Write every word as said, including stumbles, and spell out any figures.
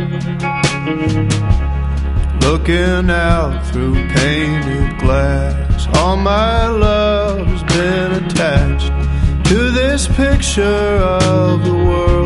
Looking out through painted glass, all my love has been attached to this picture of the world.